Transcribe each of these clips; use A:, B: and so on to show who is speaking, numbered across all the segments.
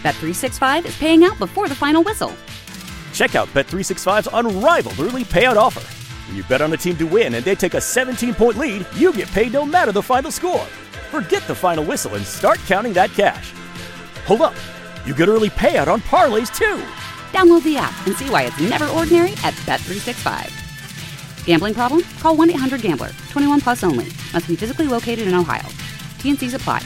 A: Bet365 is paying out before the final whistle.
B: Check out Bet365's unrivaled early payout offer. When you bet on a team to win and they take a 17-point lead, you get paid no matter the final score. Forget the final whistle and start counting that cash. Hold up. You get early payout on parlays, too.
A: Download the app and see why it's never ordinary at Bet365. Gambling problem? Call 1-800-GAMBLER. 21 plus only. Must be physically located in Ohio. T&Cs apply.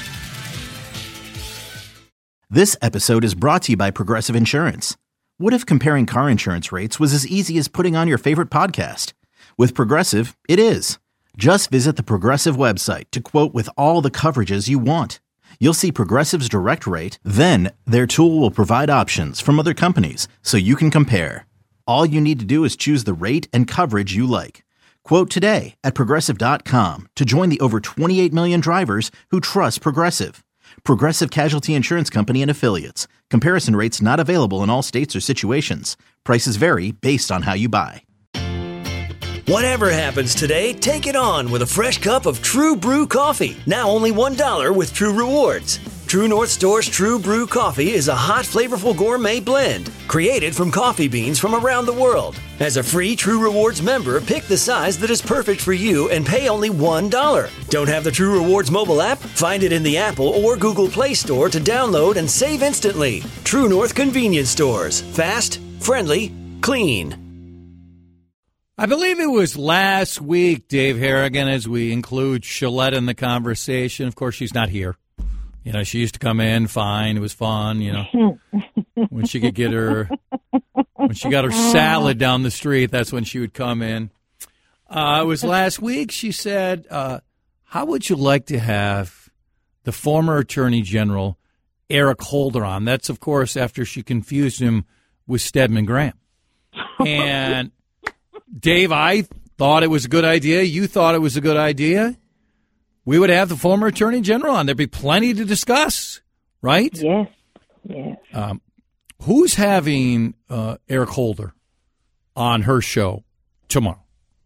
C: This episode is brought to you by Progressive Insurance. What if comparing car insurance rates was as easy as putting on your favorite podcast? With Progressive, it is. Just visit the Progressive website to quote with all the coverages you want. You'll see Progressive's direct rate, then their tool will provide options from other companies so you can compare. All you need to do is choose the rate and coverage you like. Quote today at Progressive.com to join the over 28 million drivers who trust Progressive. Progressive Casualty Insurance Company and Affiliates. Comparison rates not available in all states or situations. Prices vary based on how you buy.
D: Whatever happens today, take it on with a fresh cup of True Brew coffee. Now only $1 with True Rewards. True North Store's True Brew coffee is a hot, flavorful gourmet blend created from coffee beans from around the world. As a free True Rewards member, pick the size that is perfect for you and pay only $1. Don't have the True Rewards mobile app? Find it in the Apple or Google Play Store to download and save instantly. True North Convenience Stores. Fast, friendly, clean.
E: I believe it was last week, Dave Harrigan, as we include Shaletta in the conversation. Of course, she's not here. You know, she used to come in, fine, it was fun, you know. When she got her salad down the street, that's when she would come in. It was last week, she said, how would you like to have the former Attorney General, Eric Holder, on? That's, of course, after she confused him with Stedman Graham. And, Dave, I thought it was a good idea. You thought it was a good idea. We would have the former Attorney General on. There'd be plenty to discuss, right?
F: Yes, yes.
E: Who's having Eric Holder on her show tomorrow?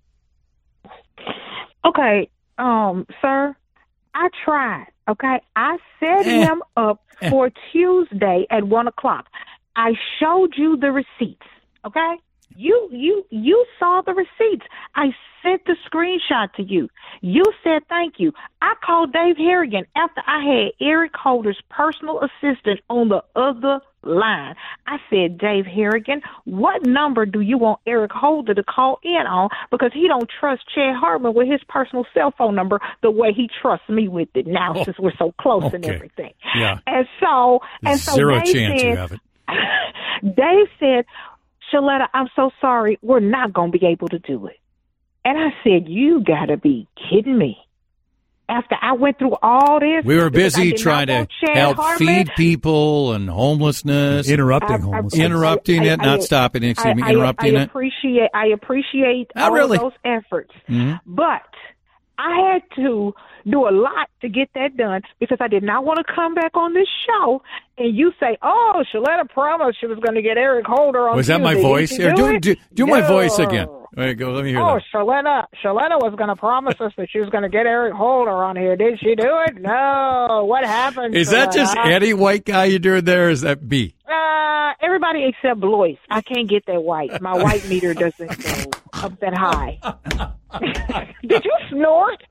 F: Okay, sir, I tried, okay? I set him up for Tuesday at 1 o'clock. I showed you the receipts, okay? You saw the receipts. I sent the screenshot to you. You said thank you. I called Dave Harrigan after I had Eric Holder's personal assistant on the other line. I said, Dave Harrigan, what number do you want Eric Holder to call in on? Because he don't trust Chad Hartman with his personal cell phone number the way he trusts me with it now, since we're so close and everything.
E: Yeah.
F: And so
E: Zero
F: Dave
E: chance
F: said,
E: you have it.
F: Dave said, Shaletta, I'm so sorry. We're not going to be able to do it. And I said, you got to be kidding me. After I went through all this.
E: We were busy trying to help feed people and homelessness.
G: Interrupting homelessness.
E: Interrupting it, not stopping it. Excuse me, interrupting it.
F: I appreciate all of those efforts.
E: Mm-hmm.
F: But I had to do a lot to get that done because I did not want to come back on this show and you say, oh, Shaletta promised she was going to get Eric Holder on
E: Was that
F: Tuesday.
E: my voice? Here, do my voice again. There you go. Let me hear that.
F: Shaletta was going to promise us that she was going to get Eric Holder on here. Did she do it? No. What happened?
E: Is that just any white guy you're doing there, or is that B?
F: Everybody except Blois. I can't get that white. My white meter doesn't go up that high. Did you snort?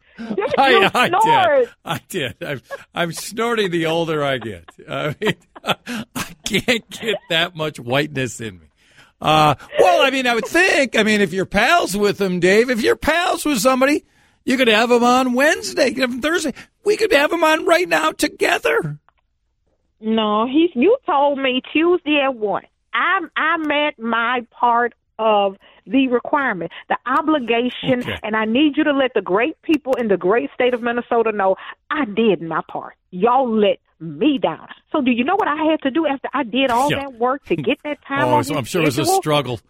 E: I did. I'm snorting the older I get. I mean, I can't get that much whiteness in me. Well, I mean, I would think, if you're pals with him, Dave, if you're pals with somebody, you could have him on Wednesday, you could have him Thursday. We could have him on right now together.
F: No, you told me Tuesday at 1. I met my part of the requirement, the obligation, and I need you to let the great people in the great state of Minnesota know I did my part. Y'all let me down. So do you know what I had to do after I did all that work to get that time on
E: I'm sure it was a struggle.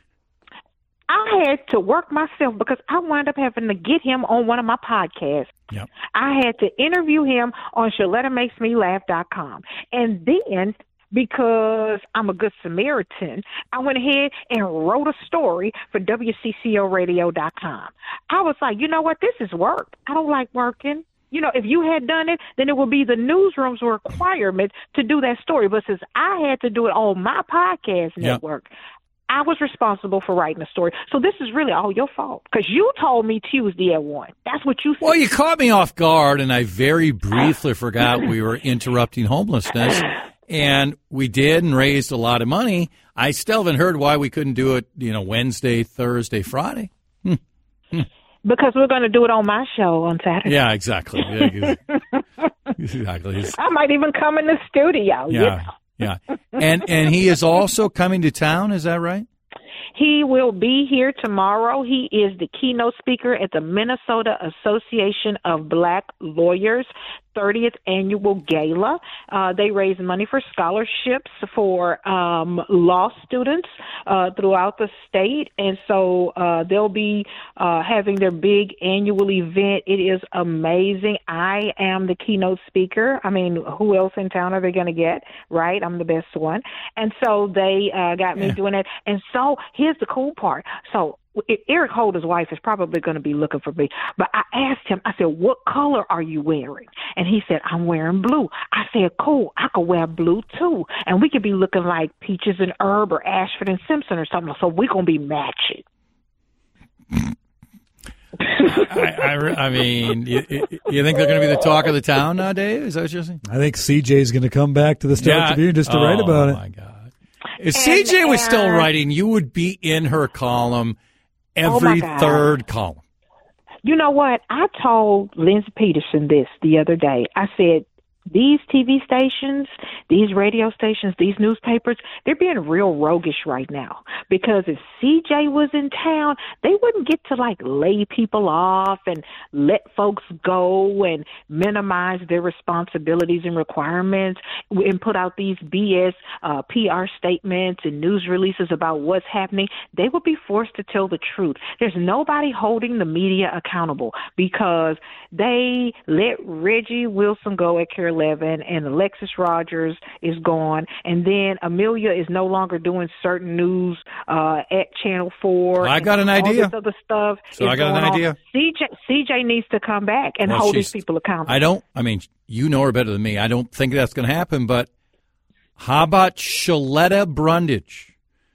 F: I had to work myself because I wound up having to get him on one of my podcasts.
E: Yep.
F: I had to interview him on ShalettaMakesMeLaugh.com. And then, because I'm a good Samaritan, I went ahead and wrote a story for WCCORadio.com. I was like, you know what? This is work. I don't like working. if you had done it, then it would be the newsroom's requirement to do that story. But since I had to do it on my podcast network, I was responsible for writing the story. So this is really all your fault because you told me Tuesday at 1. That's what you said.
E: Well, you caught me off guard, and I very briefly forgot we were interrupting homelessness. And we did and raised a lot of money. I still haven't heard why we couldn't do it, Wednesday, Thursday, Friday.
F: Because we're going to do it on my show on Saturday.
E: Yeah, exactly. Exactly.
F: I might even come in the studio.
E: Yeah. And he is also coming to town, is that right?
F: He will be here tomorrow. He is the keynote speaker at the Minnesota Association of Black Lawyers 30th annual gala. They raise money for scholarships for law students throughout the state, and so they'll be having their big annual event. It is amazing. I am the keynote speaker. I mean, who else in town are they going to get, right? I'm the best one. And so they got me doing it. And so here's the cool part. So Eric Holder's wife is probably going to be looking for me. But I asked him, I said, what color are you wearing? And he said, I'm wearing blue. I said, cool, I could wear blue too. And we could be looking like Peaches and Herb or Ashford and Simpson or something. So we're going to be matching.
E: I mean, you think they're going to be the talk of the town now, Dave? Is that what you're saying?
G: I think CJ's going to come back to the Star Tribune just to write about it.
E: Oh, my God. If CJ was still writing, you would be in her column every third column.
F: You know what? I told Lindsey Peterson this the other day. I said, these TV stations, these radio stations, these newspapers, they're being real roguish right now. Because if CJ was in town, they wouldn't get to, lay people off and let folks go and minimize their responsibilities and requirements and put out these BS PR statements and news releases about what's happening. They would be forced to tell the truth. There's nobody holding the media accountable because they let Reggie Wilson go at Care 11 and Alexis Rogers is gone, and then Amelia is no longer doing certain news at Channel 4.
E: I got an idea.
F: All this other stuff.
E: So I got an idea.
F: CJ needs to come back and hold these people accountable.
E: You know her better than me. I don't think that's going to happen, but how about Shaletta Brundage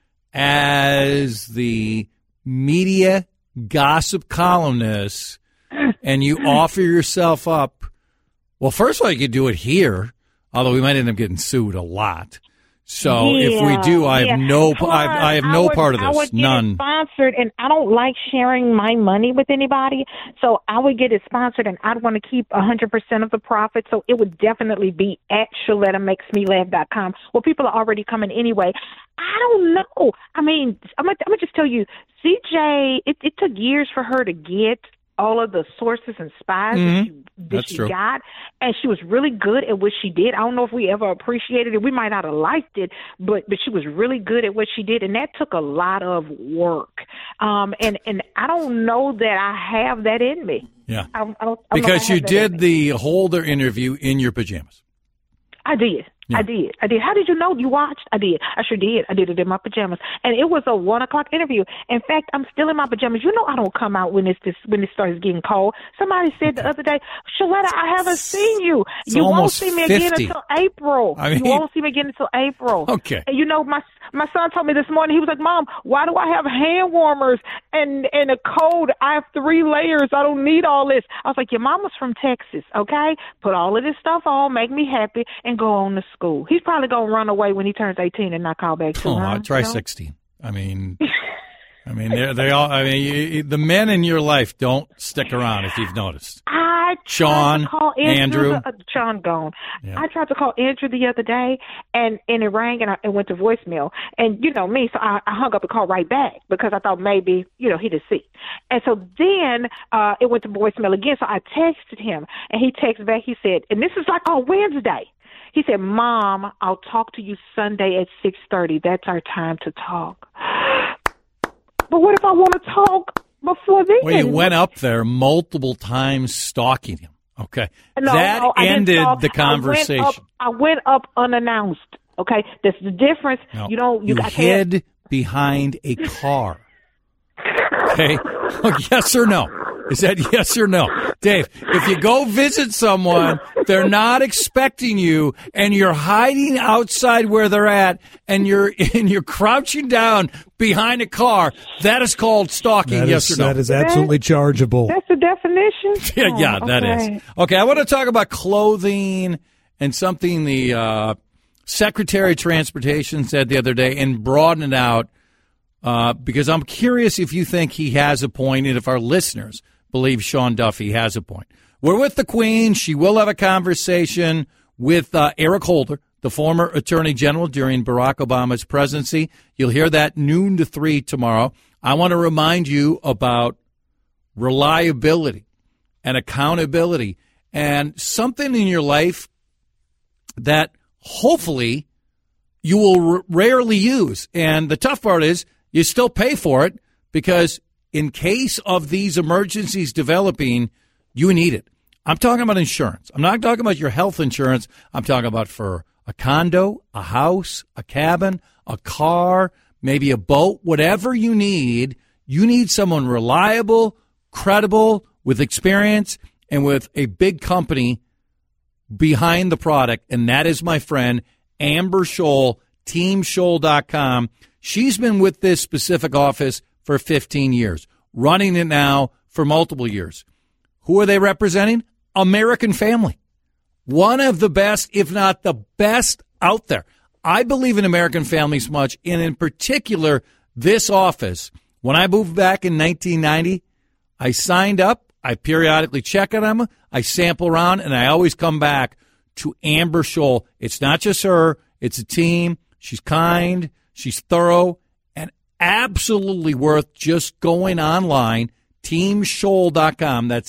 E: as the media gossip columnist, and you offer yourself up? Well, first of all, you could do it here, although we might end up getting sued a lot. So if we do, I have no part of this.
F: I would
E: None.
F: Get it sponsored, and I don't like sharing my money with anybody. So I would get it sponsored, and I'd want to keep 100% of the profit. So it would definitely be at ShalettaMakesMeLaugh.com. Well, people are already coming anyway. I don't know. I mean, I'm gonna just tell you, CJ. It took years for her to get all of the sources and spies that she got, and she was really good at what she did. I don't know if we ever appreciated it. We might not have liked it, but she was really good at what she did, and that took a lot of work. And I don't know that I have that in me.
E: Yeah,
F: I don't
E: because you did the Holder interview in your pajamas.
F: I did. Yeah. I did. How did you know you watched? I did. I sure did. I did it in my pajamas. And it was a 1:00 interview. In fact, I'm still in my pajamas. You know I don't come out when it starts getting cold. Somebody said the other day, Shaletta, I haven't seen you. You won't see me again until April. You won't see me again until April.
E: Okay.
F: And my son told me this morning, he was like, Mom, why do I have hand warmers and a coat? I have 3 layers. I don't need all this. I was like, your mama's from Texas, okay? Put all of this stuff on, make me happy, and go on to school. He's probably going to run away when he turns 18 and not call back to her.
E: I'll try 16. I mean, they all. I mean, the men in your life don't stick around. If you've noticed, Sean, Andrew,
F: Sean gone.
E: Yeah.
F: I tried to call Andrew the other day, and it rang, and it went to voicemail. And you know me, so I hung up and called right back because I thought maybe he didn't see. And so then it went to voicemail again. So I texted him, and he texted back. He said, and this is like on Wednesday. He said, Mom, I'll talk to you Sunday at 6:30. That's our time to talk. But what if I want to talk before then?
E: Well, you went up there multiple times stalking him. Okay.
F: No,
E: ended the conversation.
F: I went up unannounced. Okay. That's the difference.
E: No,
F: you
E: hid behind a car. Okay. Yes or no? Is that yes or no? Dave, if you go visit someone, they're not expecting you, and you're hiding outside where they're at, and you're crouching down behind a car, that is called stalking, yes or no?
G: That is absolutely chargeable.
F: That's the definition?
E: Yeah, that is. Okay, I want to talk about clothing and something the Secretary of Transportation said the other day, and broaden it out because I'm curious if you think he has a point and if our listeners believe Sean Duffy has a point. We're with the Queen. She will have a conversation with Eric Holder, the former Attorney General during Barack Obama's presidency. You'll hear that noon to 3 tomorrow. I want to remind you about reliability and accountability and something in your life that hopefully you will rarely use. And the tough part is you still pay for it because in case of these emergencies developing, you need it. I'm talking about insurance. I'm not talking about your health insurance. I'm talking about for a condo, a house, a cabin, a car, maybe a boat, whatever you need someone reliable, credible, with experience, and with a big company behind the product, and that is my friend Amber Scholl, teamscholl.com. She's been with this specific office for 15 years, running it now for multiple years. Who are they representing? American Family. One of the best, if not the best out there. I believe in American Families much, and in particular, this office. When I moved back in 1990, I signed up. I periodically check on them. I sample around, and I always come back to Amber Scholl. It's not just her. It's a team. She's kind. She's thorough, and absolutely worth just going online, teamscholl.com. That's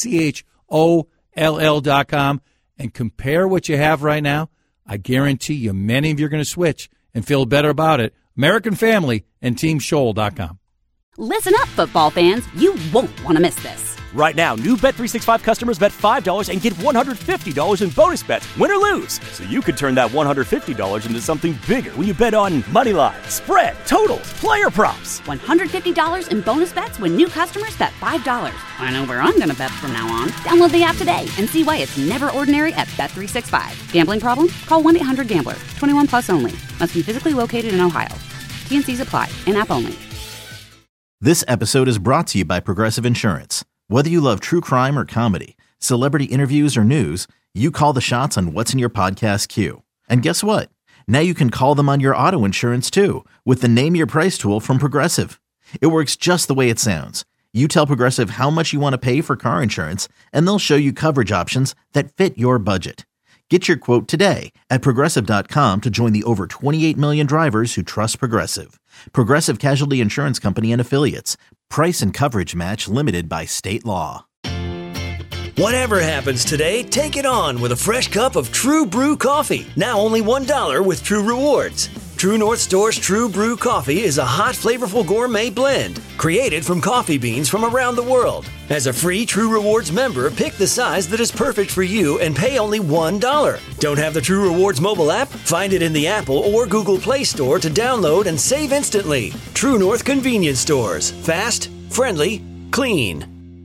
E: SCHOLL.com, and compare what you have right now. I guarantee you many of you are going to switch and feel better about it. American Family and teamscholl.com.
A: Listen up, football fans. You won't want to miss this.
B: Right now, new Bet365 customers bet $5 and get $150 in bonus bets, win or lose. So you could turn that $150 into something bigger when you bet on money line, spread, totals, player props.
A: $150 in bonus bets when new customers bet $5. I know where I'm going to bet from now on. Download the app today and see why it's never ordinary at Bet365. Gambling problem? Call 1-800-GAMBLER. 21 plus only. Must be physically located in Ohio. T&Cs apply. In-app only.
C: This episode is brought to you by Progressive Insurance. Whether you love true crime or comedy, celebrity interviews or news, you call the shots on what's in your podcast queue. And guess what? Now you can call them on your auto insurance too with the Name Your Price tool from Progressive. It works just the way it sounds. You tell Progressive how much you want to pay for car insurance, and they'll show you coverage options that fit your budget. Get your quote today at Progressive.com to join the over 28 million drivers who trust Progressive. Progressive Casualty Insurance Company and Affiliates. Price and coverage match limited by state law.
D: Whatever happens today, take it on with a fresh cup of True Brew coffee. Now only $1 with True Rewards. True North Store's True Brew coffee is a hot, flavorful gourmet blend created from coffee beans from around the world. As a free True Rewards member, pick the size that is perfect for you and pay only $1. Don't have the True Rewards mobile app? Find it in the Apple or Google Play Store to download and save instantly. True North Convenience Stores. Fast, friendly, clean.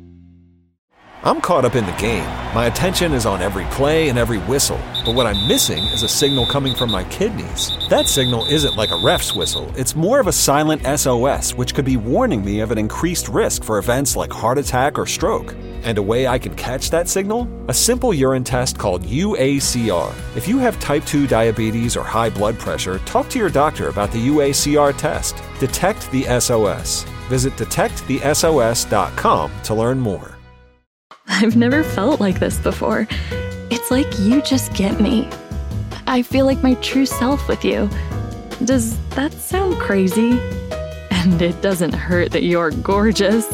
H: I'm caught up in the game. My attention is on every play and every whistle. But what I'm missing is a signal coming from my kidneys. That signal isn't like a ref's whistle. It's more of a silent SOS, which could be warning me of an increased risk for events like heart attack or stroke. And a way I can catch that signal? A simple urine test called UACR. If you have type 2 diabetes or high blood pressure, talk to your doctor about the UACR test. Detect the SOS. Visit detectthesos.com to learn more.
I: I've never felt like this before. It's like you just get me. I feel like my true self with you. Does that sound crazy? And it doesn't hurt that you're gorgeous.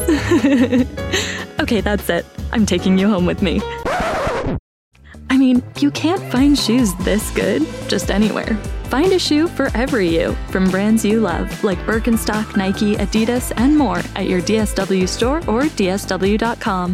I: Okay, that's it. I'm taking you home with me. I mean, you can't find shoes this good just anywhere. Find a shoe for every you, from brands you love, like Birkenstock, Nike, Adidas, and more at your DSW store or DSW.com.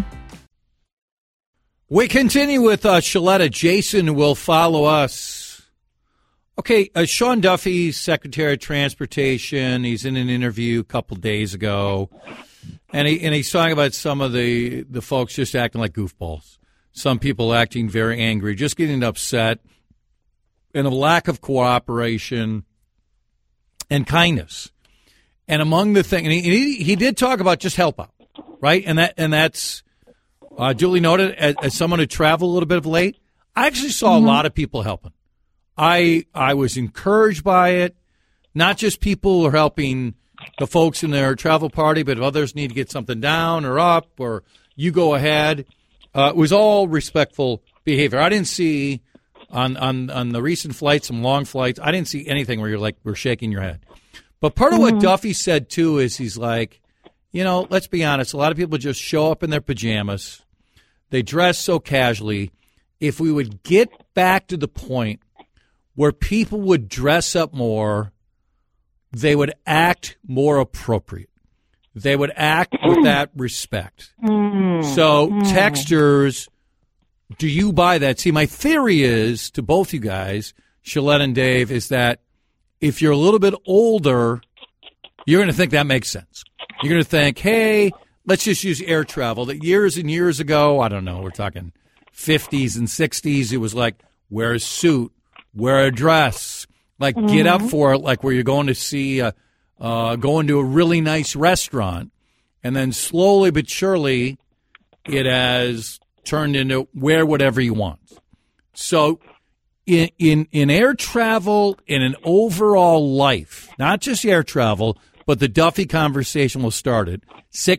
E: We continue with Shaletta. Jason will follow us. Okay, Sean Duffy, Secretary of Transportation, he's in an interview a couple days ago. And he's talking about some of the folks just acting like goofballs. Some people acting very angry, just getting upset, and a lack of cooperation and kindness. And among the things, and he did talk about just help out, right? And that's duly noted. As someone who traveled a little bit of late, I actually saw a lot of people helping. I was encouraged by it. Not just people who are helping the folks in their travel party, but if others need to get something down or up, or you go ahead. It was all respectful behavior. I didn't see on the recent flights, some long flights, I didn't see anything where you're like, we're shaking your head. But part of what Duffy said, too, is he's like, let's be honest, a lot of people just show up in their pajamas. They dress so casually. If we would get back to the point where people would dress up more, they would act more appropriate. They would act with that respect. So, texters, do you buy that? See, my theory is, to both you guys, Shalette and Dave, is that if you're a little bit older, you're going to think that makes sense. You're going to think, hey, let's just use air travel. That years and years ago, I don't know, we're talking 50s and 60s, it was like, wear a suit, wear a dress, like get up for it, like where you're going to see going to a really nice restaurant, and then slowly but surely it has turned into wear whatever you want. So in air travel, in an overall life, not just air travel, but the Duffy conversation will start at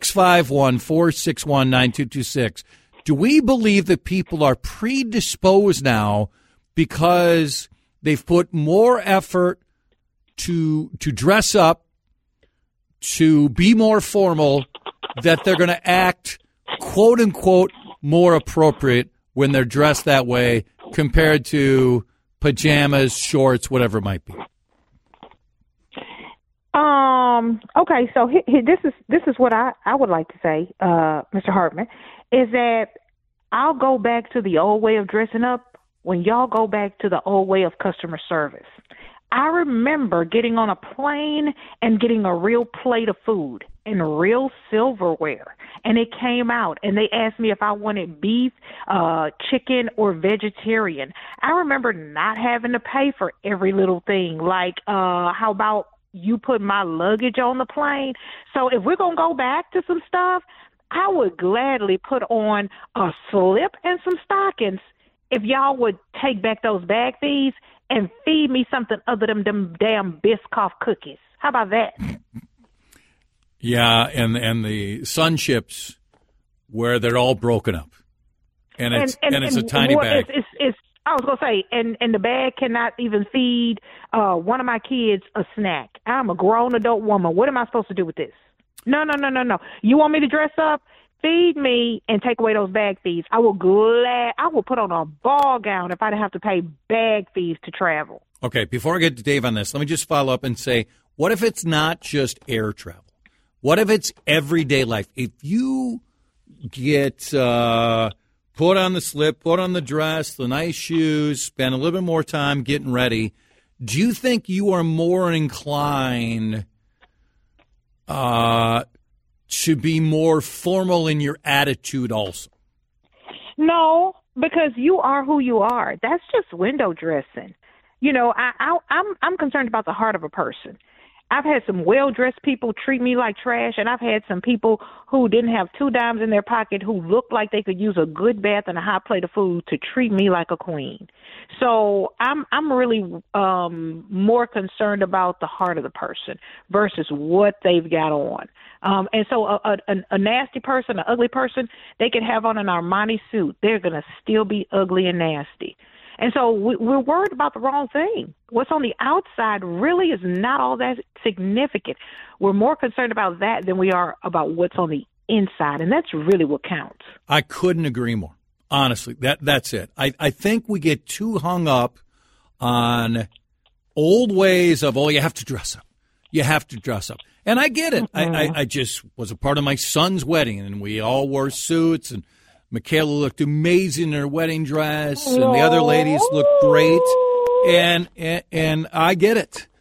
E: 651-461-9226. Do we believe that people are predisposed now because they've put more effort to dress up, to be more formal, that they're going to act, quote unquote, more appropriate when they're dressed that way compared to pajamas, shorts, whatever it might be?
F: Okay, so this is what I would like to say, Mr. Hartman, is that I'll go back to the old way of dressing up when y'all go back to the old way of customer service. I remember getting on a plane and getting a real plate of food and real silverware. And it came out, and they asked me if I wanted beef, chicken, or vegetarian. I remember not having to pay for every little thing, like how about you put my luggage on the plane? So if we're going to go back to some stuff, I would gladly put on a slip and some stockings if y'all would take back those bag fees and feed me something other than them damn Biscoff cookies. How about that?
E: Yeah, and the sun chips where they're all broken up, and it's a tiny bag.
F: I was gonna say, and the bag cannot even feed one of my kids a snack. I'm a grown adult woman. What am I supposed to do with this? No. You want me to dress up? Feed me and take away those bag fees. I will put on a ball gown if I didn't have to pay bag fees to travel.
E: Okay, before I get to Dave on this, let me just follow up and say, what if it's not just air travel? What if it's everyday life? If you get put on the slip, put on the dress, the nice shoes, spend a little bit more time getting ready, do you think you are more inclined to be more formal in your attitude also?
F: No, because you are who you are. That's just window dressing. I'm concerned about the heart of a person. I've had some well-dressed people treat me like trash, and I've had some people who didn't have 2 dimes in their pocket who looked like they could use a good bath and a hot plate of food to treat me like a queen. So I'm really more concerned about the heart of the person versus what they've got on. And so a nasty person, an ugly person, they could have on an Armani suit. They're going to still be ugly and nasty. And so we're worried about the wrong thing. What's on the outside really is not all that significant. We're more concerned about that than we are about what's on the inside, and that's really what counts.
E: I couldn't agree more. Honestly, that's it. I think we get too hung up on old ways of, you have to dress up. You have to dress up. And I get it. I just was a part of my son's wedding, and we all wore suits, and Michaela looked amazing in her wedding dress, and the other ladies looked great, and I get it.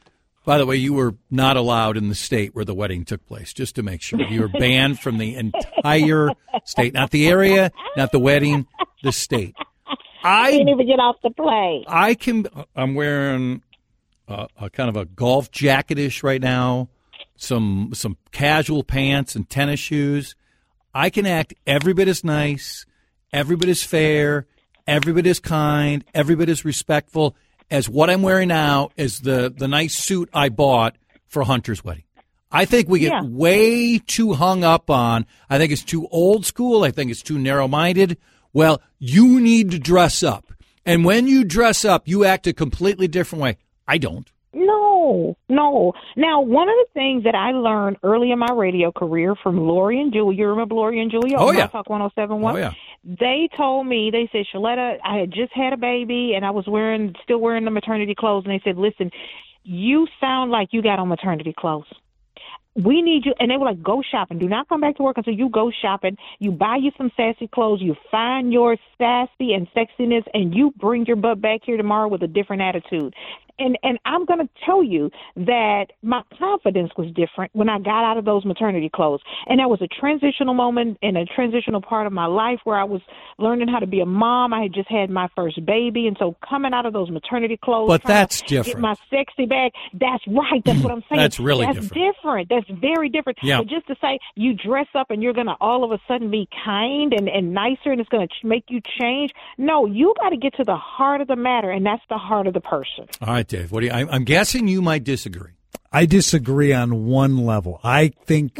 E: By the way, you were not allowed in the state where the wedding took place, just to make sure. You were banned from the entire state. Not the area, not the wedding, the state.
F: I didn't even get off the plane.
E: I'm wearing a kind of a golf jacket-ish right now, some casual pants and tennis shoes. I can act every bit as nice, every bit as fair, every bit as kind, every bit as respectful as what I'm wearing now is the nice suit I bought for Hunter's wedding. I think we get way too hung up on, I think it's too old school, I think it's too narrow-minded. Well, you need to dress up. And when you dress up, you act a completely different way. I don't.
F: No. Now, one of the things that I learned early in my radio career from Lori and Julia, you remember Lori and Julia?
E: Oh, yeah.
F: Talk 107.1?
E: Oh, yeah.
F: They told me, they said, Shaletta, I had just had a baby, and I was still wearing the maternity clothes, and they said, listen, you sound like you got on maternity clothes. We need you. And they were like, go shopping. Do not come back to work until you go shopping. You buy you some sassy clothes. You find your sassy and sexiness, and you bring your butt back here tomorrow with a different attitude. And I'm going to tell you that my confidence was different when I got out of those maternity clothes. And that was a transitional moment and a transitional part of my life where I was learning how to be a mom. I had just had my first baby. And so coming out of those maternity clothes.
E: But that's different.
F: Get my sexy back. That's right. That's what I'm saying.
E: That's really
F: different. That's very different.
E: Yeah.
F: But just to say you dress up and you're going to all of a sudden be kind and nicer and it's going to make you change. No, you got to get to the heart of the matter, and that's the heart of the person.
E: All right, Dave. What do you? I'm guessing you might disagree.
G: I disagree on one level. I think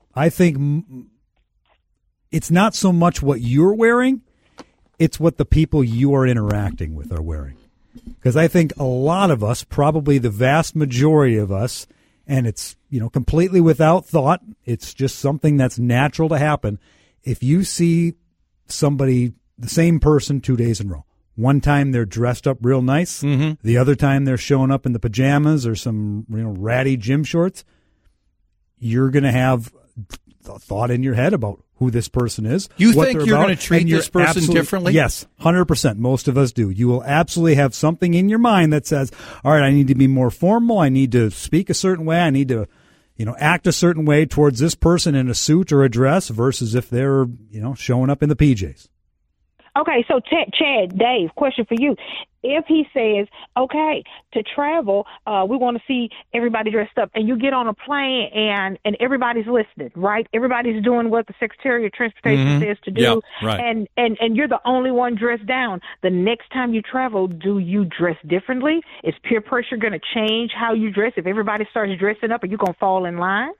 G: it's not so much what you're wearing, it's what the people you are interacting with are wearing. Because I think a lot of us, probably the vast majority of us, and it's, completely without thought, it's just something that's natural to happen. If you see somebody, the same person 2 days in a row, one time they're dressed up real nice, the other time they're showing up in the pajamas or some ratty gym shorts, you're going to have a thought in your head about who this person is.
E: You think you're going to treat this person differently?
G: Yes, 100%. Most of us do. You will absolutely have something in your mind that says, all right, I need to be more formal. I need to speak a certain way. I need to, act a certain way towards this person in a suit or a dress versus if they're, showing up in the PJs.
F: Okay, so Chad, Dave, question for you. If he says, okay, to travel, we want to see everybody dressed up, and you get on a plane and everybody's listening, right? Everybody's doing what the Secretary of Transportation says to do,
E: yeah, right.
F: and you're the only one dressed down. The next time you travel, do you dress differently? Is peer pressure going to change how you dress? If everybody starts dressing up, are you going to fall in line?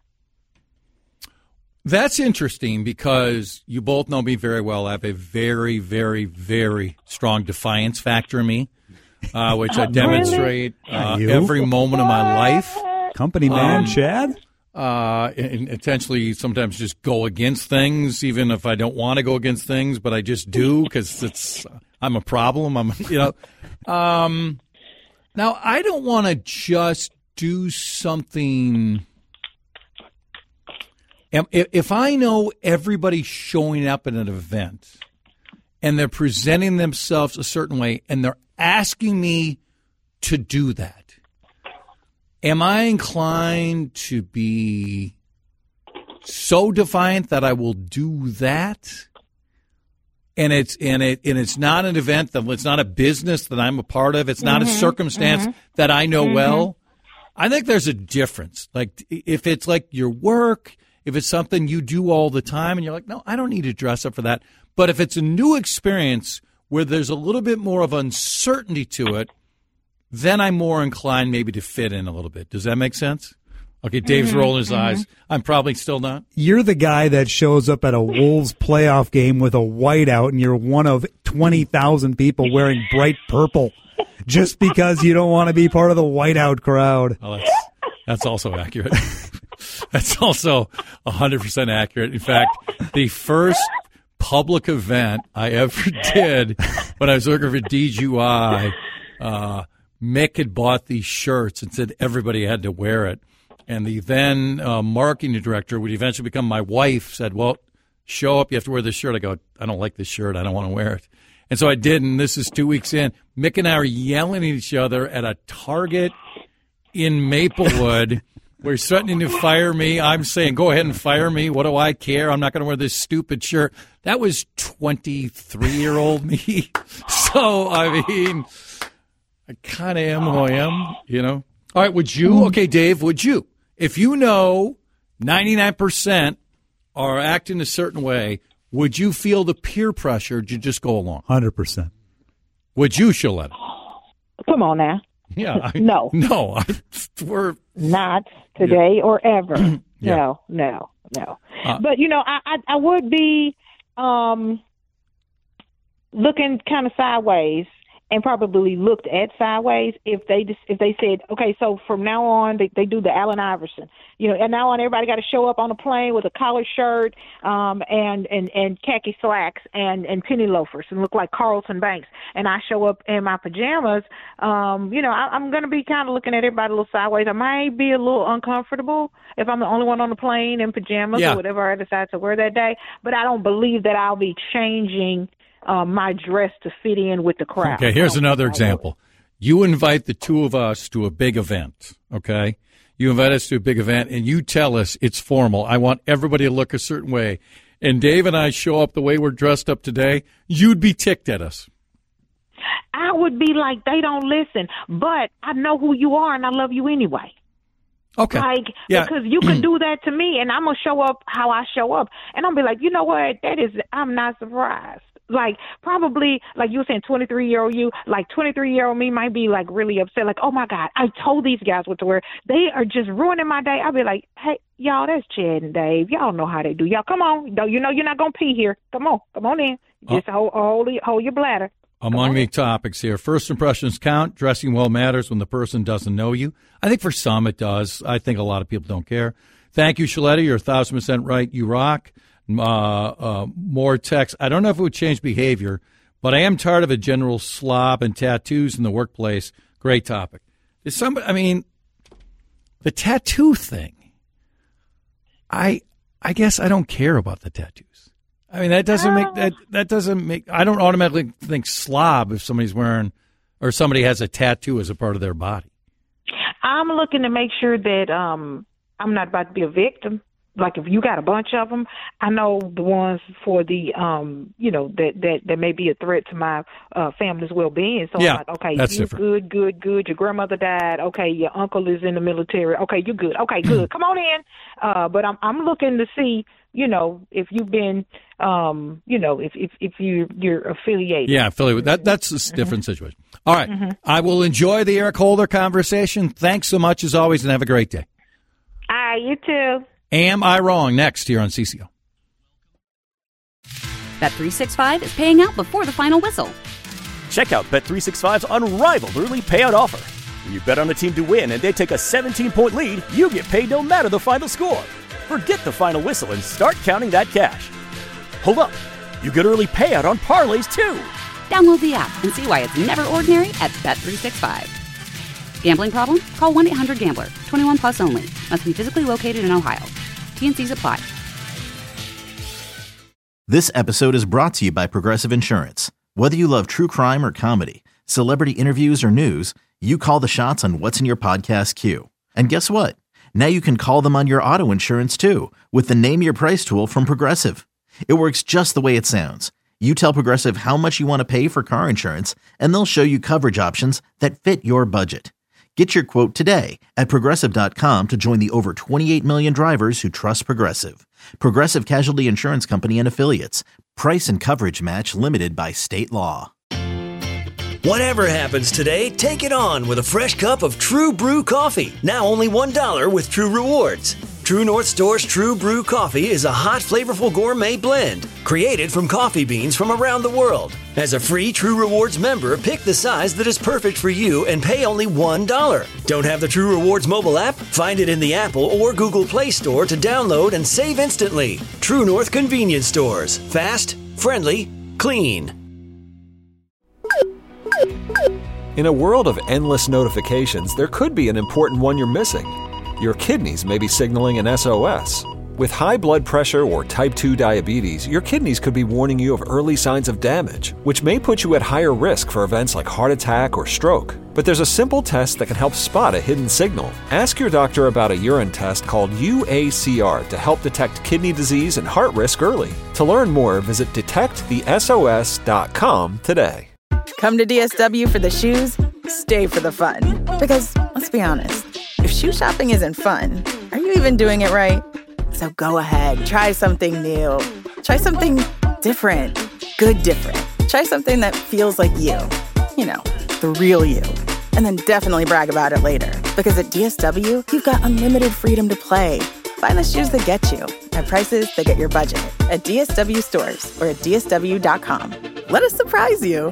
E: That's interesting because you both know me very well. I have a very, very, very strong defiance factor in me, which I demonstrate every moment of my life.
G: Company man, Chad?
E: And intentionally sometimes just go against things, even if I don't want to go against things, but I just do because I'm a problem. Now, I don't want to just do something. If I know everybody's showing up at an event and they're presenting themselves a certain way and they're asking me to do that, am I inclined to be so defiant that I will do that? And it's not an event it's not a business that I'm a part of. It's not a circumstance that I know well. I think there's a difference. Like if it's like your work. If it's something you do all the time and you're like, no, I don't need to dress up for that. But if it's a new experience where there's a little bit more of uncertainty to it, then I'm more inclined maybe to fit in a little bit. Does that make sense? Okay, Dave's rolling his eyes. I'm probably still not.
G: You're the guy that shows up at a Wolves playoff game with a whiteout and you're one of 20,000 people wearing bright purple just because you don't want to be part of the whiteout crowd.
E: Well, that's also accurate. That's also 100% accurate. In fact, the first public event I ever did when I was working for DGY, Mick had bought these shirts and said everybody had to wear it. And the then marketing director, would eventually become my wife, said, well, show up, you have to wear this shirt. I go, I don't like this shirt. I don't want to wear it. And so I did, and this is 2 weeks in. Mick and I are yelling at each other at a Target in Maplewood where he's threatening to fire me. I'm saying, go ahead and fire me. What do I care? I'm not going to wear this stupid shirt. That was 23-year-old me. So, I mean, I kind of am who I am, you know. All right, would you? Okay, Dave, would you? If you know 99% are acting a certain way, would you feel the peer pressure to just go along?
G: 100%.
E: Would you, Shaletta?
F: Come on now.
E: Yeah.
F: No.
E: No. We're
F: not today or ever. Yeah. No. But, you know, I would be looking kind of sideways and probably looked at sideways if they said, okay, so from now on they do the Allen Iverson, you know, and now on everybody got to show up on a plane with a collared shirt and khaki slacks and penny loafers and look like Carlton Banks, and I show up in my pajamas. You know, I'm going to be kind of looking at everybody a little sideways. I might be a little uncomfortable if I'm the only one on the plane in pajamas or whatever I decide to wear that day, but I don't believe that I'll be changing my dress to fit in with the crowd.
E: Okay, here's another example. You invite the two of us to a big event, okay? You invite us to a big event, and you tell us it's formal. I want everybody to look a certain way. And Dave and I show up the way we're dressed up today, you'd be ticked at us.
F: I would be like, they don't listen. But I know who you are, and I love you anyway.
E: Okay.
F: Like, because you can do that to me, and I'm going to show up how I show up. And I'm going to be like, you know what? I'm not surprised. Like, probably, like you were saying, 23-year-old you, like 23-year-old me might be, like, really upset. Like, oh, my God, I told these guys what to wear. They are just ruining my day. I'll be like, hey, y'all, that's Chad and Dave. Y'all know how they do. Y'all, come on. You know you're not going to pee here. Come on in. Just hold your bladder.
E: Among the topics here, first impressions count. Dressing well matters when the person doesn't know you. I think for some it does. I think a lot of people don't care. Thank you, Shaletta. You're 1,000% right. You rock. More text. I don't know if it would change behavior, but I am tired of a general slob and tattoos in the workplace. Great topic. Is somebody? I mean, the tattoo thing. I guess I don't care about the tattoos. I mean, that doesn't make. I don't automatically think slob if somebody's wearing or somebody has a tattoo as a part of their body.
F: I'm looking to make sure that I'm not about to be a victim. Like, if you got a bunch of them, I know the ones for the, you know, that may be a threat to my family's well-being. So I'm like, okay,
E: that's
F: you
E: different.
F: Good. Your grandmother died. Okay, your uncle is in the military. Okay, you're good. Okay, good. Come on in. But I'm looking to see, you know, if you've been, you know, if you're affiliated.
E: Yeah, affiliated. That's a different situation. All right. I will enjoy the Eric Holder conversation. Thanks so much, as always, and have a great day.
F: You too.
E: Am I wrong? Next here on CCO.
A: Bet365 is paying out before the final whistle.
B: Check out Bet365's unrivaled early payout offer. When you bet on a team to win and they take a 17-point lead, you get paid no matter the final score. Forget the final whistle and start counting that cash. Hold up. You get early payout on parlays, too.
A: Download the app and see why it's never ordinary at Bet365. Gambling problem? Call 1-800-GAMBLER. 21 plus only. Must be physically located in Ohio. T&Cs apply.
C: This episode is brought to you by Progressive Insurance. Whether you love true crime or comedy, celebrity interviews or news, you call the shots on what's in your podcast queue. And guess what? Now you can call them on your auto insurance too with the Name Your Price tool from Progressive. It works just the way it sounds. You tell Progressive how much you want to pay for car insurance, and they'll show you coverage options that fit your budget. Get your quote today at Progressive.com to join the over 28 million drivers who trust Progressive. Progressive Casualty Insurance Company and Affiliates. Price and coverage match limited by state law.
D: Whatever happens today, take it on with a fresh cup of True Brew coffee. Now only $1 with True Rewards. True North Store's True Brew coffee is a hot, flavorful gourmet blend created from coffee beans from around the world. As a free True Rewards member, pick the size that is perfect for you and pay only $1. Don't have the True Rewards mobile app? Find it in the Apple or Google Play Store to download and save instantly. True North Convenience Stores. Fast, friendly, clean.
H: In a world of endless notifications, there could be an important one you're missing. Your kidneys may be signaling an SOS. With high blood pressure or type 2 diabetes, your kidneys could be warning you of early signs of damage, which may put you at higher risk for events like heart attack or stroke. But there's a simple test that can help spot a hidden signal. Ask your doctor about a urine test called UACR to help detect kidney disease and heart risk early. To learn more, visit detectthesos.com today.
J: Come to DSW for the shoes, stay for the fun. Because, let's be honest, if shoe shopping isn't fun, are you even doing it right? So go ahead, try something new. Try something different. Good different. Try something that feels like you. You know, the real you. And then definitely brag about it later. Because at DSW, you've got unlimited freedom to play. Find the shoes that get you at prices that get your budget at DSW stores or at DSW.com. Let us surprise you.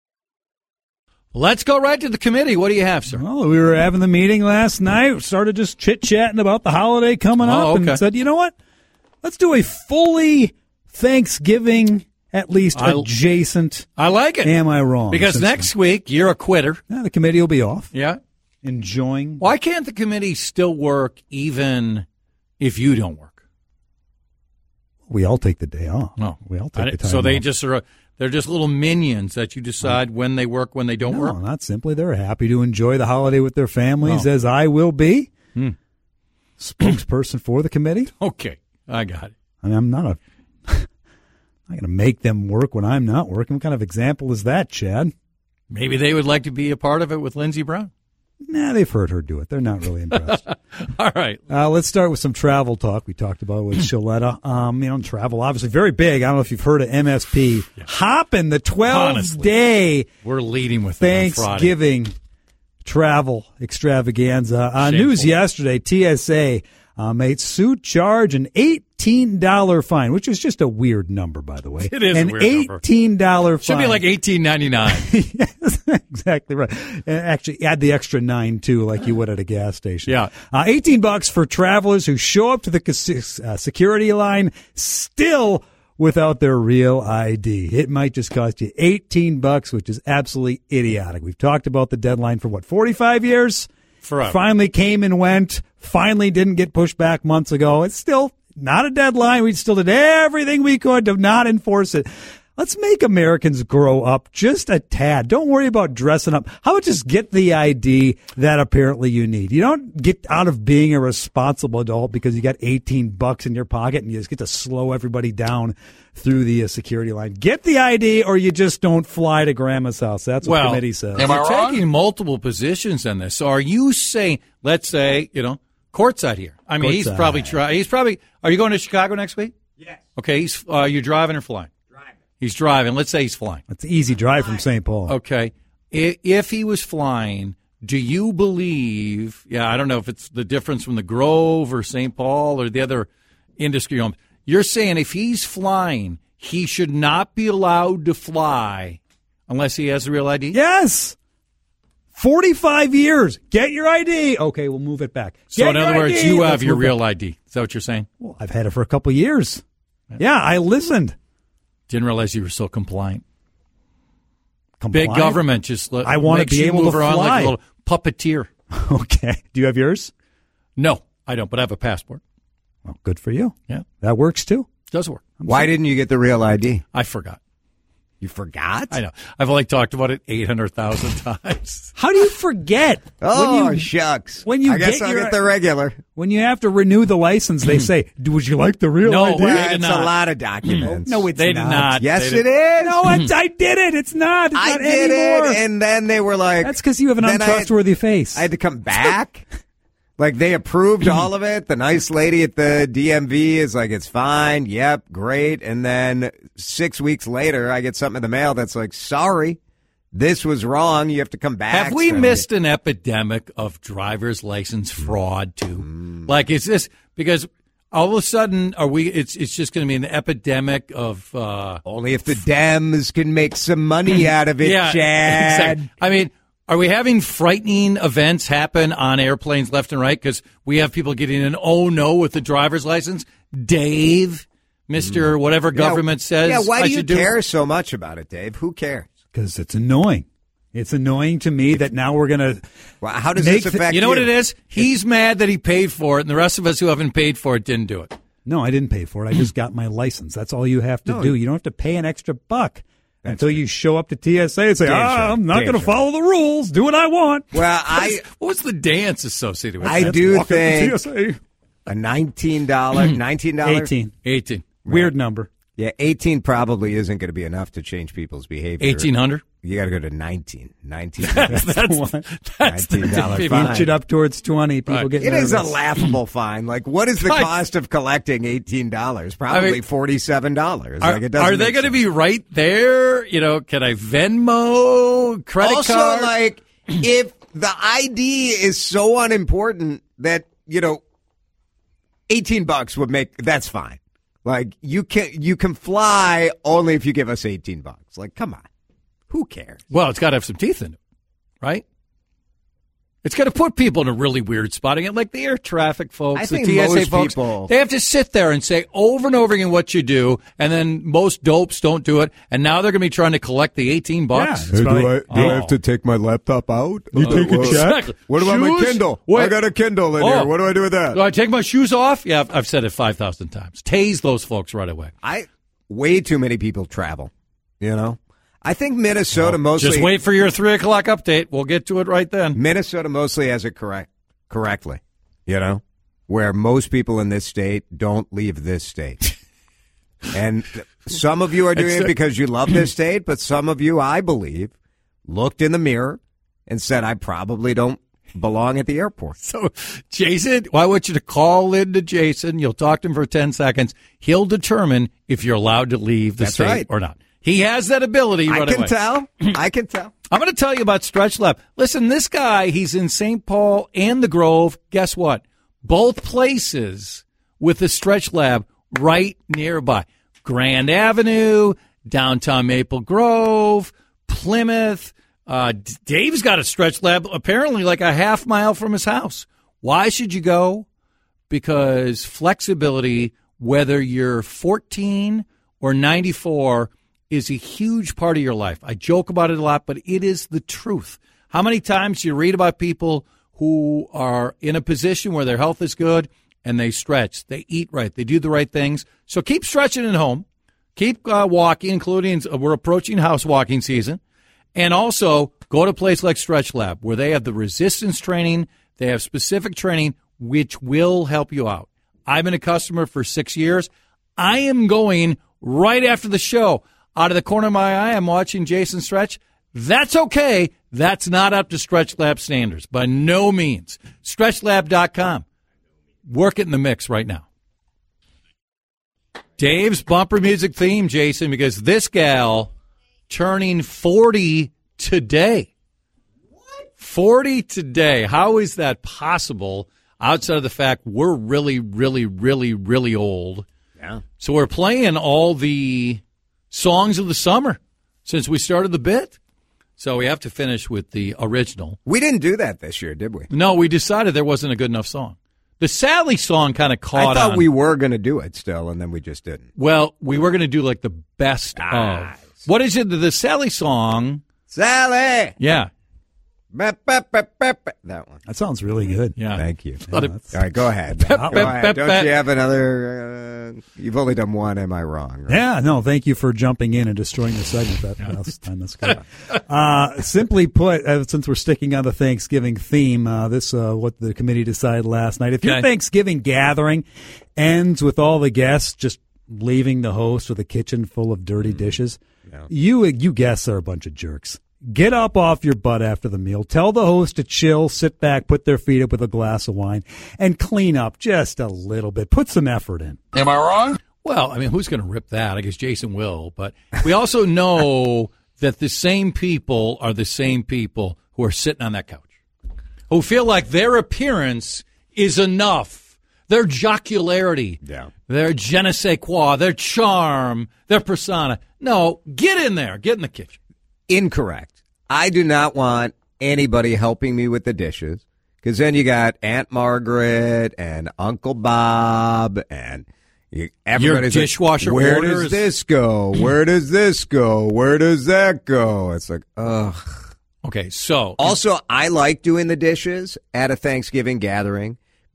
E: Let's go right to the committee. What do you have, sir?
G: Well, we were having the meeting last night, started just chit-chatting about the holiday coming up, and said, you know what? Let's do a fully Thanksgiving, at least adjacent.
E: I like it.
G: Am I wrong?
E: Because next week, you're a quitter.
G: Yeah, the committee will be off.
E: Yeah.
G: Enjoying.
E: Why can't the committee still work even if you don't work?
G: We all take the day off.
E: No.
G: We all take the time
E: So they
G: off.
E: just are... They're just little minions that you decide when they work, when they don't work?
G: No, not simply. They're happy to enjoy the holiday with their families, as I will be. Spokesperson for the committee.
E: Okay, I got it.
G: I mean, I'm not going to make them work when I'm not working. What kind of example is that, Chad?
E: Maybe they would like to be a part of it with Lindsey Brown.
G: Nah, they've heard her do it. They're not really impressed.
E: All right.
G: Let's start with some travel talk. We talked about it with Shaletta. Travel, obviously, very big. I don't know if you've heard of MSP. Yeah. Hopping the 12-day
E: we're leading with
G: Thanksgiving travel extravaganza. News yesterday, TSA made suit charge an $18 fine, which is just a weird number, by the way.
E: It is
G: an
E: a weird number.
G: $18 fine.
E: Should be like $18.99.
G: Yes, exactly right. And actually, add the extra 9 too, like you would at a gas station.
E: Yeah,
G: $18 for travelers who show up to the security line still without their real ID. It might just cost you $18, which is absolutely idiotic. We've talked about the deadline for 45 years.
E: Forever.
G: Finally came and went. Finally didn't get pushed back months ago. It's still not a deadline. We still did everything we could to not enforce it. Let's make Americans grow up just a tad. Don't worry about dressing up. How about just get the ID that apparently you need? You don't get out of being a responsible adult because you got $18 in your pocket and you just get to slow everybody down through the security line. Get the ID or you just don't fly to grandma's house. That's what the committee says.
E: Am I wrong? Taking multiple positions on this. So are you saying, let's say, courtside here. I mean, courtside. He's probably, are you going to Chicago next week?
K: Yes.
E: Okay, you're driving or flying? He's driving. Let's say he's flying.
G: It's an easy drive from St. Paul.
E: Okay. If he was flying, do you believe, I don't know if it's the difference from the Grove or St. Paul or the other industry homes. You're saying if he's flying, he should not be allowed to fly unless he has a real ID?
G: Yes. 45 years. Get your ID. Okay, we'll move it back.
E: So in other words, you have your real ID. Is that what you're saying?
G: Well, I've had it for a couple of years. Yeah, I listened.
E: Didn't realize you were so compliant.
G: Compliant?
E: Big government just
G: I want to be able to fly.
E: Like a little puppeteer.
G: Okay. Do you have yours?
E: No, I don't, but I have a passport.
G: Well, good for you.
E: Yeah.
G: That works too.
E: Does work.
K: Why didn't you get the real ID?
E: I forgot.
K: You forgot?
E: I know. I've only talked about it 800,000 times.
G: How do you forget?
K: Shucks.
G: When you
K: I guess I'll get the regular.
G: When you have to renew the license, they say, would you like the real ID?
E: No,
K: it's a lot of documents.
G: No, it's
E: they did not.
K: Yes, it is.
G: No, I did it. It's not. It's
K: I
G: not
K: did
G: anymore.
K: it, and then they were like...
G: That's because you have an untrustworthy face.
K: I had to come back. Like, they approved all of it. The nice lady at the DMV is like, it's fine. Yep, great. And then 6 weeks later, I get something in the mail that's like, sorry, this was wrong. You have to come back.
E: Have we missed an epidemic of driver's license fraud, too? Like, is this because all of a sudden it's just going to be an epidemic of...
K: Only if the Dems can make some money out of it,
E: yeah,
K: Chad.
E: Exactly. I mean... Are we having frightening events happen on airplanes left and right? Because we have people getting an oh no with the driver's license. Dave, Mr. Whatever government says.
K: Yeah, why do you care so much about it, Dave? Who cares?
G: Because it's annoying. It's annoying to me that now we're going to.
K: Well, how does this affect
E: you? You know what it is? He's mad that he paid for it, and the rest of us who haven't paid for it didn't do it.
G: No, I didn't pay for it. I just got my license. That's all you have to do. You don't have to pay an extra buck until you show up to TSA and say, I'm not going to follow the rules. Do what I want.
K: Well,
E: what's the dance associated with that?
K: I do think
G: TSA.
K: a $19.
G: 18. Weird number.
K: Yeah, 18 probably isn't going to be enough to change people's behavior.
E: 1,800?
K: You got to go to 19. 19.
E: That's
K: $19 fine.
G: Inch it up towards 20. People get
K: It
G: nervous.
K: is a laughable fine. Like, what is the cost of collecting $18? Probably $47.
E: Are they going to be right there? Can I Venmo, credit
K: also,
E: card?
K: like, if the ID is so unimportant that, $18 would make, that's fine. Like, you can fly only if you give us $18. Like, come on. Who cares?
E: Well, it's got to have some teeth in it, right? It's going to put people in a really weird spot. Again, like the air traffic folks,
K: I
E: the
K: think
E: TSA
K: most
E: folks,
K: people-
E: they have to sit there and say over and over again what you do, and then most dopes don't do it, and now they're going to be trying to collect the $18.
G: Yeah,
K: Do I have to take my laptop out?
G: You take a check?
E: Exactly.
K: What about my
E: Shoes?
K: Kindle?
E: Wait.
K: I got a Kindle in here. What do I do with that?
E: Do I take my shoes off? Yeah, I've said it 5,000 times. Tase those folks right away.
K: Way too many people travel, I think Minnesota mostly...
E: Just wait for your 3 o'clock update. We'll get to it right then.
K: Minnesota mostly has it correctly, where most people in this state don't leave this state. And some of you are doing it because you love this state, but some of you, I believe, looked in the mirror and said, I probably don't belong at the airport.
E: So, Jason, I want you to call in to Jason. You'll talk to him for 10 seconds. He'll determine if you're allowed to leave the state or not. He has that ability right away.
K: I can tell.
E: I'm going to tell you about Stretch Lab. Listen, this guy, he's in St. Paul and the Grove. Guess what? Both places with the Stretch Lab right nearby. Grand Avenue, downtown Maple Grove, Plymouth. Dave's got a Stretch Lab apparently like a half mile from his house. Why should you go? Because flexibility, whether you're 14 or 94, is a huge part of your life. I joke about it a lot, but it is the truth. How many times do you read about people who are in a position where their health is good and they stretch, they eat right, they do the right things? So keep stretching at home. Keep walking, including we're approaching house walking season. And also go to a place like Stretch Lab where they have the resistance training. They have specific training which will help you out. I've been a customer for 6 years. I am going right after the show. Out of the corner of my eye, I'm watching Jason stretch. That's okay. That's not up to Stretch Lab standards. By no means. StretchLab.com. Work it in the mix right now. Dave's bumper music theme, Jason, because this gal turning 40 today. What? 40 today. How is that possible outside of the fact we're really, really, really, really old?
K: Yeah.
E: So we're playing all the songs of the summer since we started the bit. So we have to finish with the original.
K: We didn't do that this year, did we?
E: No, we decided there wasn't a good enough song. The Sally song kind of caught on.
K: I thought we were going to do it still, and then we just didn't.
E: Well, we were going to do like the best of. What is it? The Sally song.
K: Sally!
E: Yeah.
K: That one.
G: That sounds really good.
E: Yeah.
K: Thank you.
G: Yeah,
K: All right, go ahead. Go ahead. Don't you have another? You've only done one. Am I wrong? Right?
G: Yeah, no, thank you for jumping in and destroying the segment that last time. That's good. Simply put, since we're sticking on the Thanksgiving theme, this what the committee decided last night. If your Thanksgiving gathering ends with all the guests just leaving the host with a kitchen full of dirty dishes, you guests are a bunch of jerks. Get up off your butt after the meal. Tell the host to chill, sit back, put their feet up with a glass of wine, and clean up just a little bit. Put some effort in.
E: Am I wrong? Well, I mean, who's going to rip that? I guess Jason will. But we also know that the same people are the same people who are sitting on that couch, who feel like their appearance is enough. Their jocularity, their je ne sais quoi, their charm, their persona. No, get in there. Get in the kitchen.
K: Incorrect. I do not want anybody helping me with the dishes, because then you got Aunt Margaret and Uncle Bob and everybody's
E: your dishwasher.
K: Like, where
E: orders.
K: does this go? Where does this go? Where does that go? It's like, ugh.
E: Okay, so
K: also, I like doing the dishes at a Thanksgiving gathering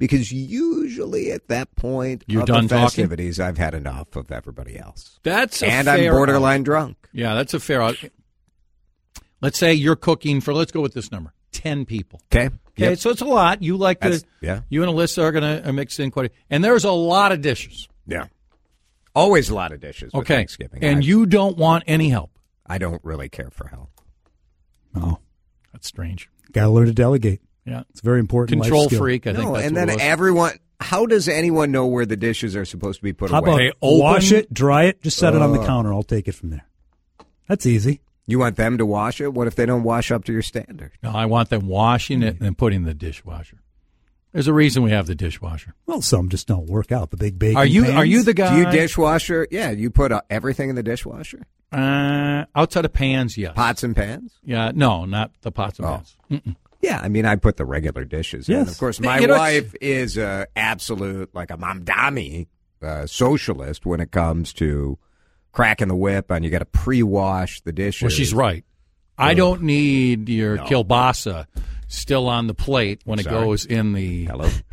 K: because usually at that point
E: You're
K: of
E: done
K: the
E: talking?
K: festivities, I've had enough of everybody else.
E: That's
K: and
E: a
K: I'm
E: fair
K: borderline drunk.
E: Yeah, that's a fair. Let's say you're cooking for. Let's go with this number: 10 people.
K: Okay.
E: Okay, so it's a lot. You like to.
K: Yeah.
E: You and Alyssa are going to mix in quite. And there's a lot of dishes.
K: Yeah. Always a lot of dishes. With
E: Okay.
K: Thanksgiving.
E: And you don't want any help.
K: I don't really care for help.
G: Oh,
E: that's strange.
G: Got to learn to delegate.
E: Yeah,
G: it's a very important.
E: Control
G: life skill.
E: freak. I think.
K: No,
E: that's
K: and
E: what
K: then
E: it was.
K: everyone. How does anyone know where the dishes are supposed to be put
G: How
K: away?
G: about wash it, dry it, just set it on the counter. I'll take it from there. That's easy.
K: You want them to wash it? What if they don't wash up to your standard?
E: No, I want them washing it and then putting it in the dishwasher. There's a reason we have the dishwasher.
G: Well, some just don't work out. The big baking
E: Are you
G: pans.
E: the guy?
K: Do you dishwasher? Yeah, you put everything in the dishwasher?
E: Outside of pans, yes.
K: Pots and pans?
E: Yeah, no, not the pots and pans. Mm-mm.
K: Yeah, I mean, I put the regular dishes in.
G: Yes.
K: Of course, my wife is absolute, like a mamdami socialist when it comes to cracking the whip and you got to pre-wash the dishes.
E: Well, she's right. I don't need your kielbasa still on the plate when it goes in the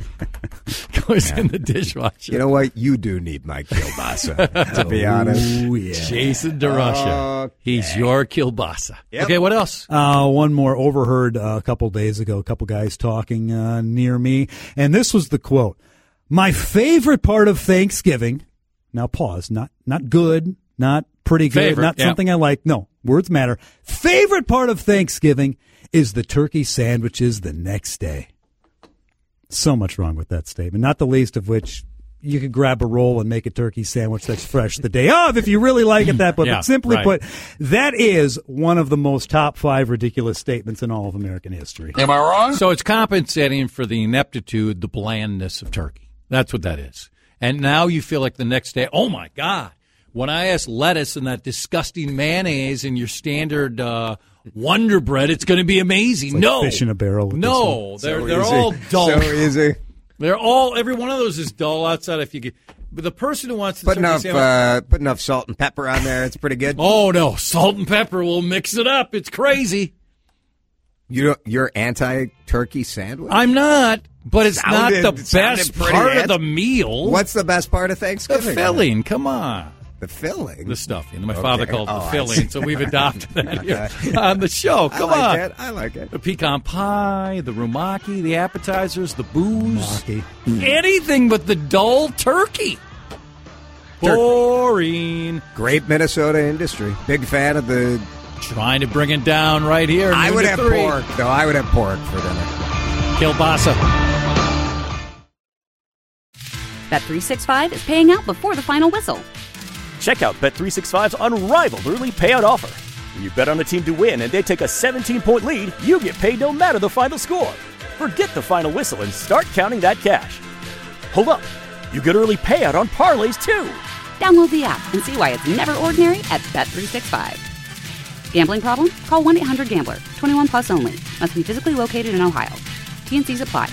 E: in the dishwasher.
K: You know what? You do need my kielbasa, to be honest.
G: Oh, yeah.
E: Jason DeRusha.
K: Okay.
E: He's your kielbasa.
K: Yep.
E: Okay, what else?
G: One more. Overheard a couple days ago, a couple guys talking near me, and this was the quote. My favorite part of Thanksgiving, now pause, not good, not pretty good,
E: Favorite,
G: not something I like. No, words matter. Favorite part of Thanksgiving is the turkey sandwiches the next day. So much wrong with that statement, not the least of which you could grab a roll and make a turkey sandwich that's fresh the day of if you really like it that. But
E: Yeah,
G: simply
E: right.
G: put, that is one of the most top 5 ridiculous statements in all of American history.
L: Am I wrong?
E: So it's compensating for the ineptitude, the blandness of turkey. That's what that is. And now you feel like the next day, oh, my God, when I ask lettuce and that disgusting mayonnaise in your standard Wonder Bread, it's going to be amazing.
G: Like
E: no.
G: fish in a barrel. With
E: No,
G: this
E: they're
K: easy.
E: all dull.
K: So easy.
E: Every one of those is dull outside if you get. But the person who wants to
K: Put enough salt and pepper on there. It's pretty good.
E: Oh, no, salt and pepper will mix it up. It's crazy.
K: You're anti-turkey sandwich?
E: I'm not, but it's not the
K: sounded
E: best
K: pretty
E: part of the meal.
K: What's the best part of
E: The
K: Thanksgiving?
E: filling, come on.
K: The filling?
E: The stuffing. My father called it the
K: I
E: filling,
K: see.
E: so we've adopted that here on the show. Come on.
K: I like it.
E: The pecan pie, the rumaki, the appetizers, the booze.
G: Rumaki.
E: Anything but the dull turkey. Boring.
K: Great Minnesota industry. Big fan of the...
E: Trying to bring it down right here.
K: I
E: noon
K: would
E: to
K: have
E: 3.
K: pork. No, I would have pork for dinner.
E: Kielbasa.
A: Bet365 is paying out before the final whistle.
B: Check out Bet365's unrivaled early payout offer. When you bet on a team to win and they take a 17-point lead, you get paid no matter the final score. Forget the final whistle and start counting that cash. Hold up. You get early payout on parlays, too.
A: Download the app and see why it's never ordinary at Bet365. Gambling problem? Call 1-800-GAMBLER. 21 plus only. Must be physically located in Ohio. T&Cs apply.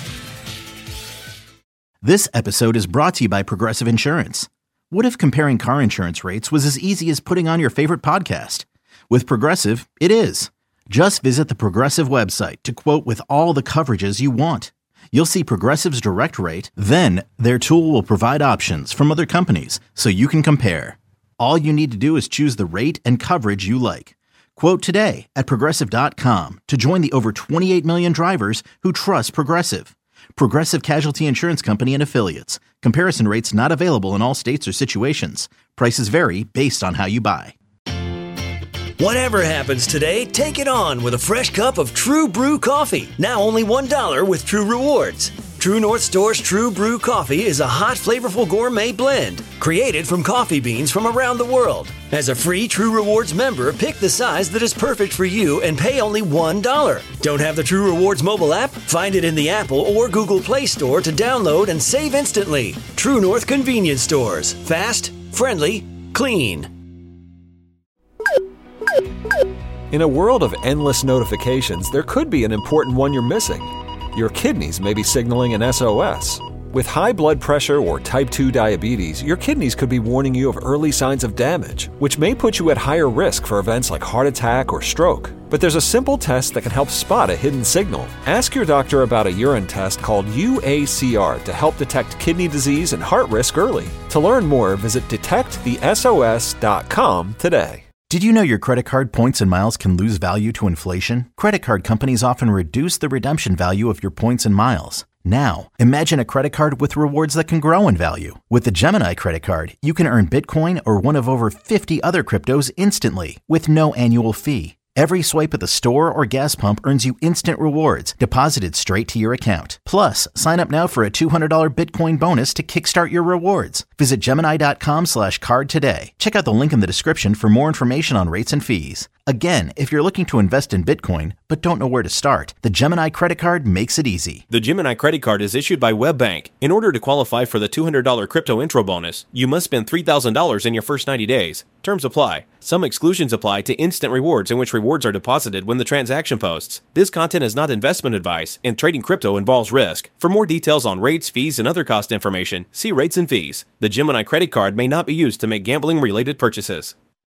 C: This episode is brought to you by Progressive Insurance. What if comparing car insurance rates was as easy as putting on your favorite podcast? With Progressive, it is. Just visit the Progressive website to quote with all the coverages you want. You'll see Progressive's direct rate, then their tool will provide options from other companies so you can compare. All you need to do is choose the rate and coverage you like. Quote today at Progressive.com to join the over 28 million drivers who trust Progressive. Progressive Casualty Insurance Company and Affiliates. Comparison rates not available in all states or situations. Prices vary based on how you buy.
D: Whatever happens today, take it on with a fresh cup of True Brew coffee. Now only $1 with True Rewards. True North Store's True Brew coffee is a hot, flavorful gourmet blend created from coffee beans from around the world. As a free True Rewards member, pick the size that is perfect for you and pay only $1. Don't have the True Rewards mobile app? Find it in the Apple or Google Play Store to download and save instantly. True North Convenience Stores. Fast, friendly, clean.
H: In a world of endless notifications, there could be an important one you're missing. Your kidneys may be signaling an SOS. With high blood pressure or type 2 diabetes, your kidneys could be warning you of early signs of damage, which may put you at higher risk for events like heart attack or stroke. But there's a simple test that can help spot a hidden signal. Ask your doctor about a urine test called UACR to help detect kidney disease and heart risk early. To learn more, visit detectthesos.com today.
C: Did you know your credit card points and miles can lose value to inflation? Credit card companies often reduce the redemption value of your points and miles. Now, imagine a credit card with rewards that can grow in value. With the Gemini credit card, you can earn Bitcoin or one of over 50 other cryptos instantly with no annual fee. Every swipe at the store or gas pump earns you instant rewards deposited straight to your account. Plus, sign up now for a $200 Bitcoin bonus to kickstart your rewards. Visit Gemini.com/card today. Check out the link in the description for more information on rates and fees. Again, if you're looking to invest in Bitcoin but don't know where to start, the Gemini credit card makes it easy.
L: The Gemini credit card is issued by WebBank. In order to qualify for the $200 crypto intro bonus, you must spend $3,000 in your first 90 days. Terms apply. Some exclusions apply to instant rewards in which rewards are deposited when the transaction posts. This content is not investment advice, and trading crypto involves risk. For more details on rates, fees, and other cost information, see rates and fees. The Gemini credit card may not be used to make gambling-related purchases.